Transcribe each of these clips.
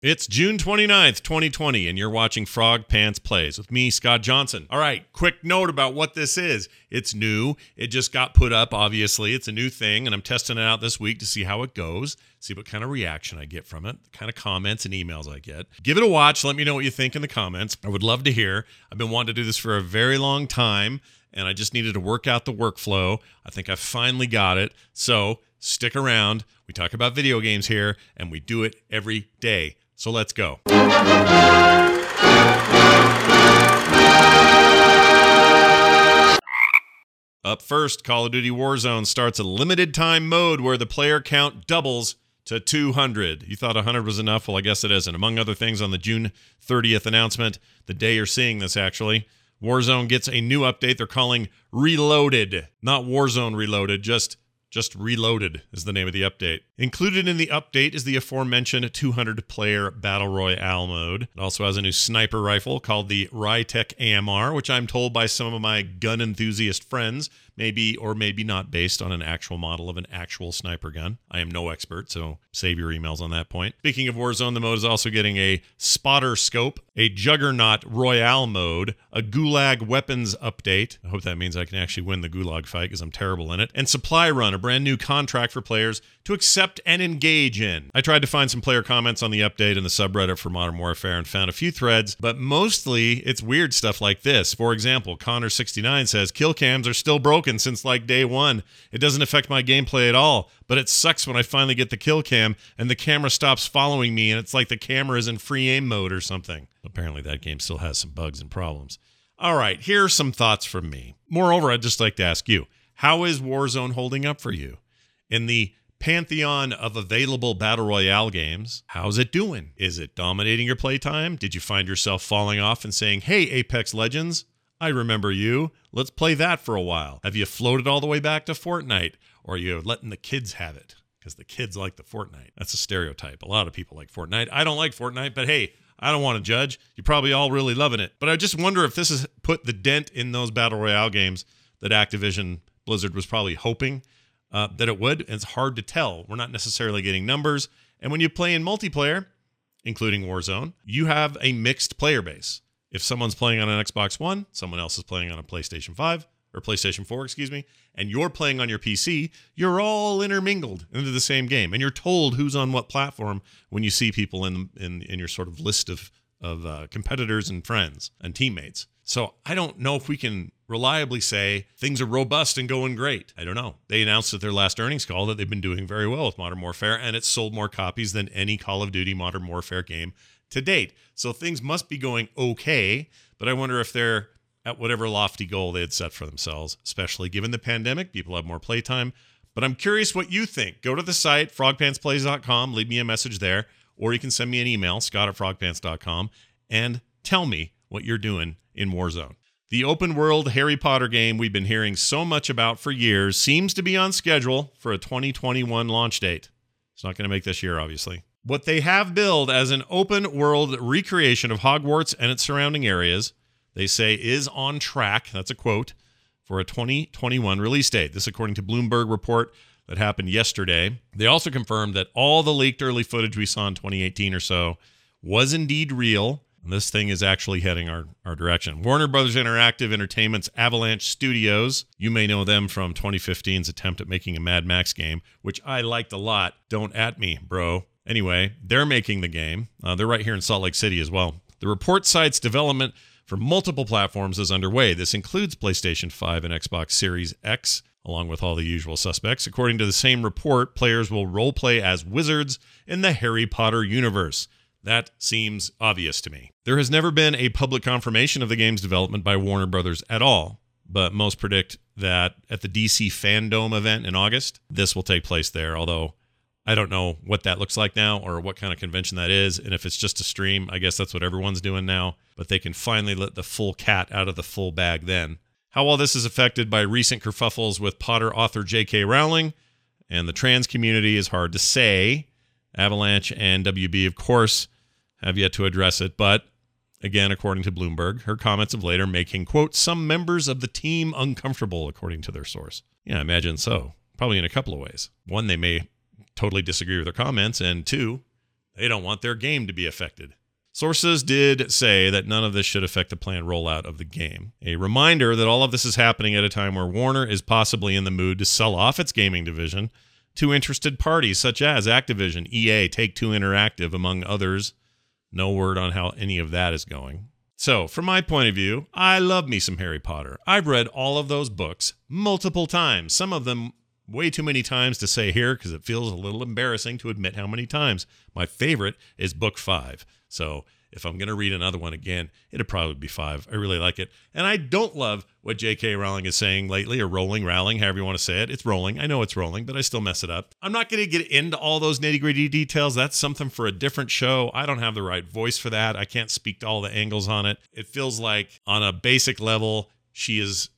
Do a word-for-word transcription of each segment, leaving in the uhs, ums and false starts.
It's June twenty-ninth, twenty twenty, and you're watching Frog Pants Plays with me, Scott Johnson. All right, quick note about what this is. It's new. It just got put up, obviously. It's a new thing, and I'm testing it out this week to see how it goes, see what kind of reaction I get from it, the kind of comments and emails I get. Give it a watch. Let me know what you think in the comments. I would love to hear. I've been wanting to do this for a very long time, and I just needed to work out the workflow. I think I finally got it. So stick around. We talk about video games here, and we do it every day. So let's go. Up first, Call of Duty Warzone starts a limited time mode where the player count doubles to two hundred. You thought one hundred was enough? Well, I guess it isn't. Among other things, on the June thirtieth announcement, the day you're seeing this actually, Warzone gets a new update they're calling Reloaded. Not Warzone Reloaded, just Just Reloaded is the name of the update. Included in the update is the aforementioned two hundred player Battle Royale mode. It also has a new sniper rifle called the Rytec A M R, which I'm told by some of my gun enthusiast friends may be or maybe not based on an actual model of an actual sniper gun. I am no expert, so save your emails on that point. Speaking of Warzone, the mode is also getting a spotter scope, a Juggernaut Royale mode, a Gulag weapons update. I hope that means I can actually win the Gulag fight because I'm terrible in it. And Supply Run, a brand new contract for players to accept and engage in. I tried to find some player comments on the update in the subreddit for Modern Warfare and found a few threads, but mostly it's weird stuff like this. For example, Connor sixty-nine says, kill cams are still broken since like day one. It doesn't affect my gameplay at all, but it sucks when I finally get the kill cam and the camera stops following me and it's like the camera is in free aim mode or something. Apparently that game still has some bugs and problems. All right, here are some thoughts from me. Moreover, I'd just like to ask you, how is Warzone holding up for you? In the pantheon of available Battle Royale games, how's it doing? Is it dominating your playtime? Did you find yourself falling off and saying, hey, Apex Legends, I remember you. Let's play that for a while. Have you floated all the way back to Fortnite? Or are you letting the kids have it? Because the kids like the Fortnite. That's a stereotype. A lot of people like Fortnite. I don't like Fortnite, but hey, I don't want to judge. You're probably all really loving it. But I just wonder if this has put the dent in those Battle Royale games that Activision Blizzard was probably hoping uh, that it would. And it's hard to tell. We're not necessarily getting numbers. And when you play in multiplayer, including Warzone, you have a mixed player base. If someone's playing on an Xbox One, someone else is playing on a PlayStation five, or PlayStation four, excuse me, and you're playing on your P C, you're all intermingled into the same game. And you're told who's on what platform when you see people in in, in your sort of list of, of uh, competitors and friends and teammates. So I don't know if we can reliably say things are robust and going great. I don't know. They announced at their last earnings call that they've been doing very well with Modern Warfare, and it's sold more copies than any Call of Duty Modern Warfare game to date. So things must be going okay, but I wonder if they're at whatever lofty goal they had set for themselves, especially given the pandemic. People have more playtime. But I'm curious what you think. Go to the site, frog pants plays dot com, leave me a message there, or you can send me an email, scott at frog pants dot com, and tell me what you're doing in Warzone. The open world Harry Potter game we've been hearing so much about for years seems to be on schedule for a twenty twenty-one launch date. It's not going to make this year, obviously. What they have billed as an open world recreation of Hogwarts and its surrounding areas, they say is on track, that's a quote, for a twenty twenty-one release date. This according to Bloomberg report that happened yesterday. They also confirmed that all the leaked early footage we saw in twenty eighteen or so was indeed real. And this thing is actually heading our, our direction. Warner Brothers Interactive Entertainment's Avalanche Studios. You may know them from twenty fifteen's attempt at making a Mad Max game, which I liked a lot. Don't at me, bro. Anyway, they're making the game. Uh, they're right here in Salt Lake City as well. The report cites development for multiple platforms is underway. This includes PlayStation five and Xbox Series X, along with all the usual suspects. According to the same report, players will roleplay as wizards in the Harry Potter universe. That seems obvious to me. There has never been a public confirmation of the game's development by Warner Brothers at all, but most predict that at the D C Fandom event in August, this will take place there, although I don't know what that looks like now or what kind of convention that is. And if it's just a stream, I guess that's what everyone's doing now. But they can finally let the full cat out of the full bag then. How all this is affected by recent kerfuffles with Potter author J K Rowling and the trans community is hard to say. Avalanche and W B, of course, have yet to address it. But again, according to Bloomberg, her comments of late are making, quote, some members of the team uncomfortable, according to their source. Yeah, I imagine so. Probably in a couple of ways. One, they may totally disagree with her comments, and two, They don't want their game to be affected. Sources did say that none of this should affect the planned rollout of the game. A reminder that all of this is happening at a time where Warner is possibly in the mood to sell off its gaming division to interested parties such as Activision, E A, Take-Two Interactive, among others. No word on how any of that is going. So, from my point of view, I love me some Harry Potter. I've read all of those books multiple times, some of them way too many times to say here because it feels a little embarrassing to admit how many times. My favorite is book five. So if I'm going to read another one again, it'd probably be five. I really like it. And I don't love what J K Rowling is saying lately, or rolling, rowling, however you want to say it. It's rolling. I know it's rolling, but I still mess it up. I'm not going to get into all those nitty-gritty details. That's something for a different show. I don't have the right voice for that. I can't speak to all the angles on it. It feels like on a basic level, she is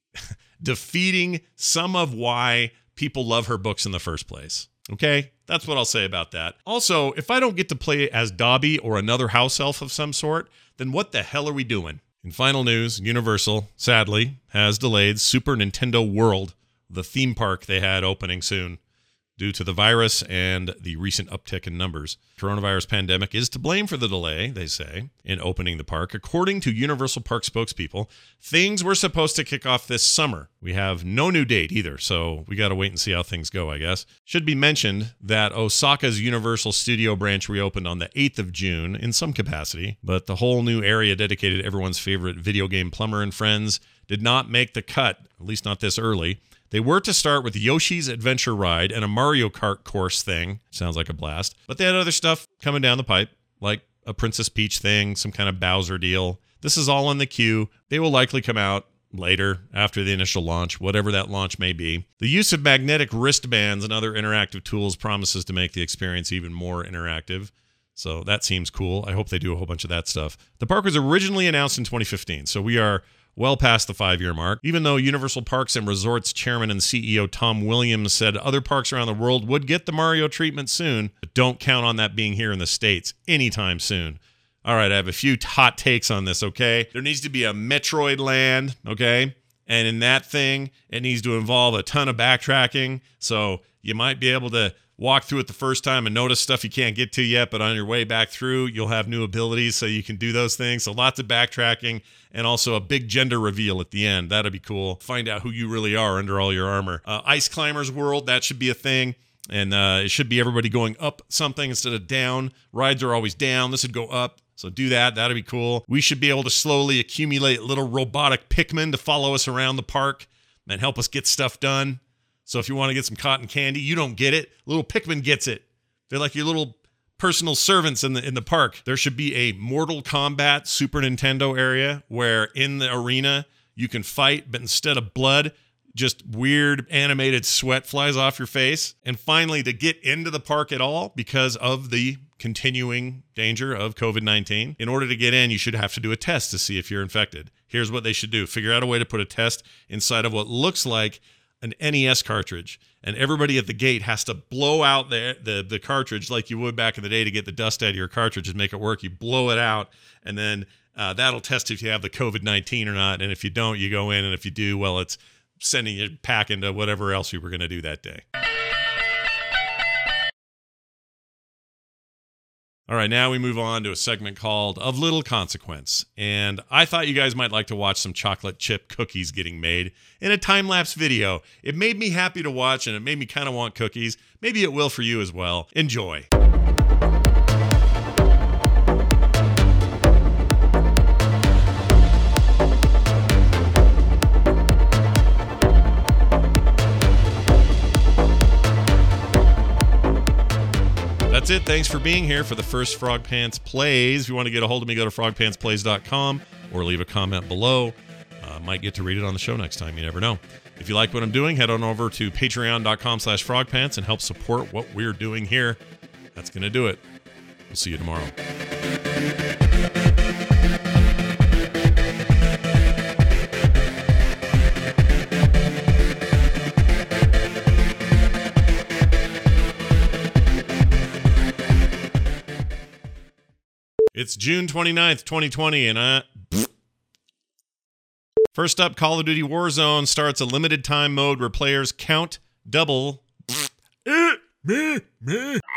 defeating some of why people love her books in the first place. Okay, that's what I'll say about that. Also, if I don't get to play as Dobby or another house elf of some sort, then what the hell are we doing? In final news, Universal, sadly, has delayed Super Nintendo World, the theme park they had opening soon, due to the virus and the recent uptick in numbers. Coronavirus pandemic is to blame for the delay, they say, in opening the park. According to Universal Park spokespeople, things were supposed to kick off this summer. We have no new date either, so we got to wait and see how things go, I guess. Should be mentioned that Osaka's Universal Studio branch reopened on the eighth of June in some capacity, but the whole new area dedicated to everyone's favorite video game Plumber and Friends did not make the cut, at least not this early. They were to start with Yoshi's Adventure Ride and a Mario Kart course thing. Sounds like a blast. But they had other stuff coming down the pipe, like a Princess Peach thing, some kind of Bowser deal. This is all on the queue. They will likely come out later, after the initial launch, whatever that launch may be. The use of magnetic wristbands and other interactive tools promises to make the experience even more interactive. So that seems cool. I hope they do a whole bunch of that stuff. The park was originally announced in twenty fifteen, so we are well past the five-year mark, even though Universal Parks and Resorts chairman and C E O Tom Williams said other parks around the world would get the Mario treatment soon, but don't count on that being here in the States anytime soon. All right, I have a few hot takes on this, okay? There needs to be a Metroid Land, okay? And in that thing, it needs to involve a ton of backtracking, so you might be able to walk through it the first time and notice stuff you can't get to yet, but on your way back through, you'll have new abilities so you can do those things. So lots of backtracking and also a big gender reveal at the end. That'd be cool. Find out who you really are under all your armor. Uh, Ice Climbers World, that should be a thing. And uh, it should be everybody going up something instead of down. Rides are always down. This would go up. So do that. That'd be cool. We should be able to slowly accumulate little robotic Pikmin to follow us around the park and help us get stuff done. So if you want to get some cotton candy, you don't get it. Little Pikmin gets it. They're like your little personal servants in the in the park. There should be a Mortal Kombat Super Nintendo area where in the arena you can fight, but instead of blood, just weird animated sweat flies off your face. And finally, to get into the park at all, because of the continuing danger of covid nineteen, in order to get in, you should have to do a test to see if you're infected. Here's what they should do. Figure out a way to put a test inside of what looks like an N E S cartridge, and everybody at the gate has to blow out the, the the cartridge like you would back in the day to get the dust out of your cartridge and make it work. You blow it out, and then uh, that'll test if you have the covid nineteen or not. And if you don't, you go in, and if you do, well, it's sending you back into whatever else you were going to do that day. All right, now we move on to a segment called Of Little Consequence. And I thought you guys might like to watch some chocolate chip cookies getting made in a time-lapse video. It made me happy to watch, and it made me kind of want cookies. Maybe it will for you as well. Enjoy. That's it. Thanks for being here for the first Frog Pants Plays. If you want to get a hold of me, go to frog pants plays dot com or leave a comment below. Uh, might get to read it on the show next time. You never know. If you like what I'm doing, head on over to patreon dot com slash frogpants and help support what we're doing here. That's going to do it. We'll see you tomorrow. It's June twenty-ninth, twenty twenty, and I... First up, Call of Duty Warzone starts a limited time mode where players count double...